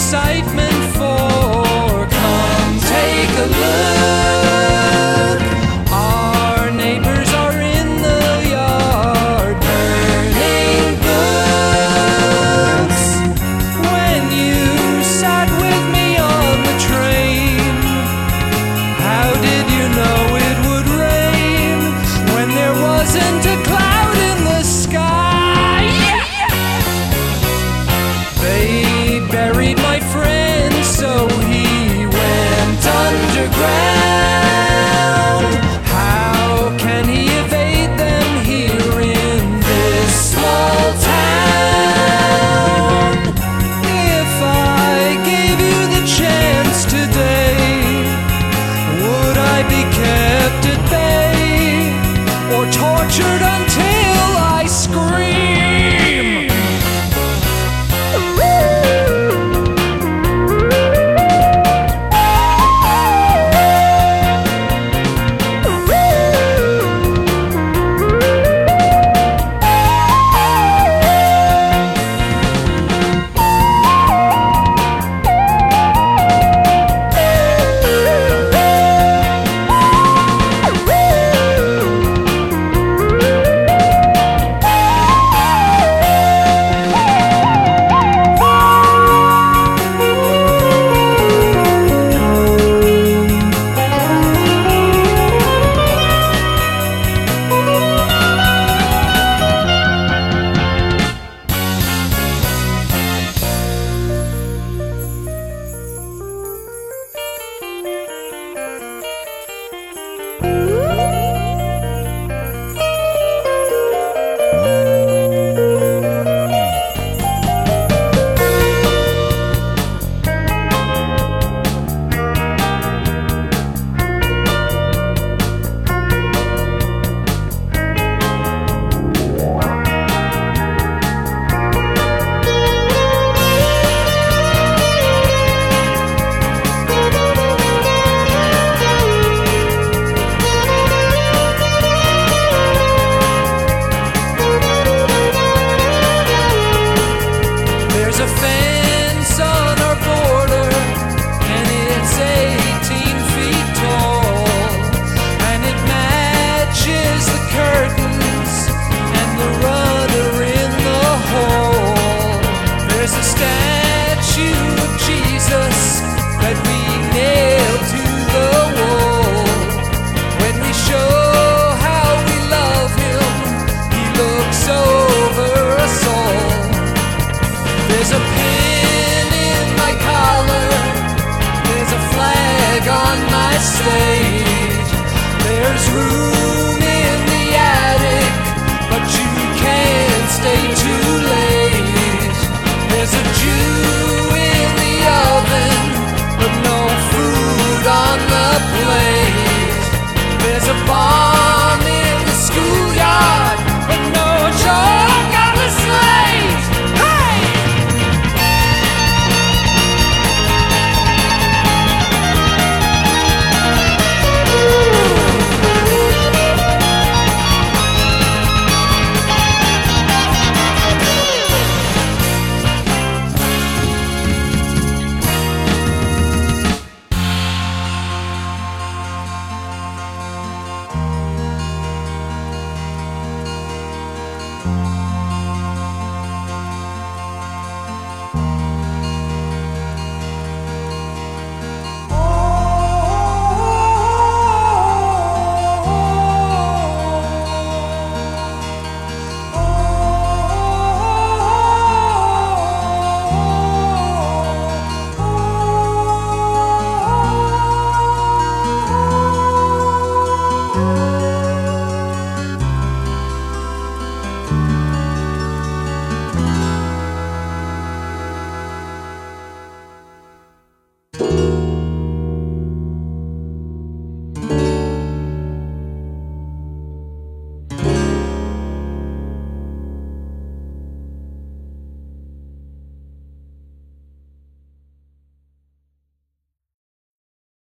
excitement for. Come take a look. Our neighbors are in the yard burning books. When you sat with me on the train, how did you know it would rain when there wasn't a cloud in the sky? They buried my friend, so he went underground. How can he evade them here in this small town? If I gave you the chance today, would I be kept at bay or tortured until I scream? There's a fence on our border, and it's 18 feet tall, and it matches the curtains and the rudder in the hall. There's a statue of Jesus that we nailed to the wall. When we show how we love him, he looks over us all. There's a pin in my collar, there's a flag on my stage, there's room